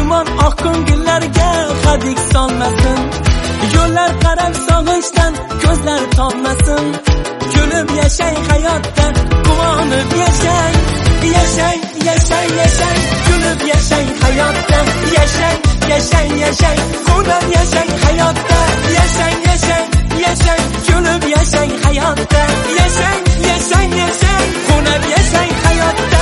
Gumon oq ko'ngillarga hadik solmasin. Yo'llar qarab sog'inchdan ko'zlar tonmasin. Kulib yashang hayotda, quvonib yashang. Yashang, yashang, yashang, kulib yashang hayotda. Yashang, yashang, yashang, quvonib yashang hayotda. Yashang, yashang, yashang, kulib yashang hayotda. Yashang, yashang, yashang, quvonib yashang hayotda.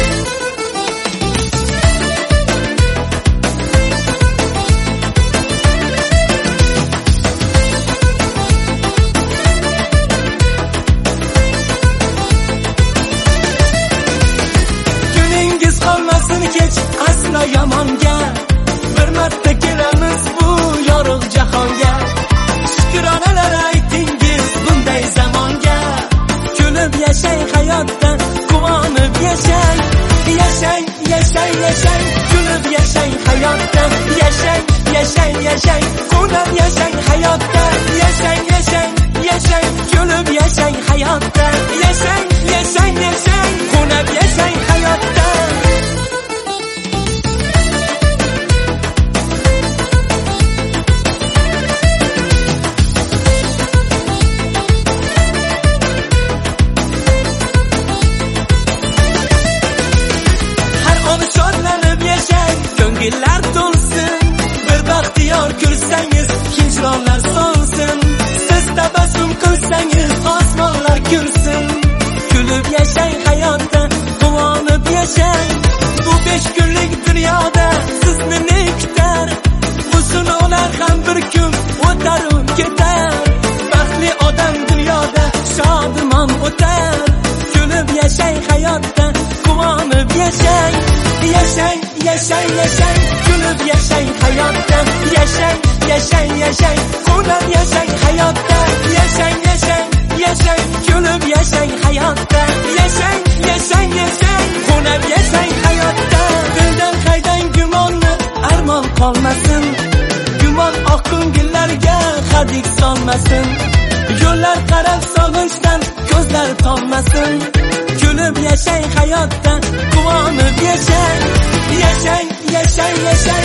Kech aslo yomonga, bir marta kelamiz bu yorug' jahonga. Shukronalar aytingiz bunday zamonga. Kulib yashang hayotda, quvonib yashang. Yashang, yashang, yashang, kulib yashang hayotda. Yashang, yashang, yashang, quvonib yashang hayotda. Yashang, yashang, yashang, kulib yashang hayotda. Yashang, yashang, yashang, quvonib yashang hayotda. Ko'ngillar to'lsin, bir baxtiyor ko'rsangiz, hijronlar so'nsin. Siz tabassum qilsangiz, osmonlar kulsin. Kulib yashang hayotda, quvonib yashang. Bu 5 kunlik dunyoda sizni ne kutar? Bu sinovlar ham bir kun o'tar u ketar. Baxtli odam dunyoda shodimon o'tar. Kulib yashang hayotda, quvonib yashang. Yashang, yashang, yashang, kulib yashang hayotda. Yashang, yashang, yashang, quvonib yashang hayotda. Yashang, yashang, yashang, kulib yashang hayotda. Yashang, yashang, yashang, quvonib yashang hayotda. Dildan haydang gumonni, armon qolmasin. Gumon oq ko'ngillarga hadik solmasin. Yo'llar qarab sog'inchdan ko'zlar tonmasin. Kulib yashang hayotda, quvonib yashang. Yashang, yashang, yashang,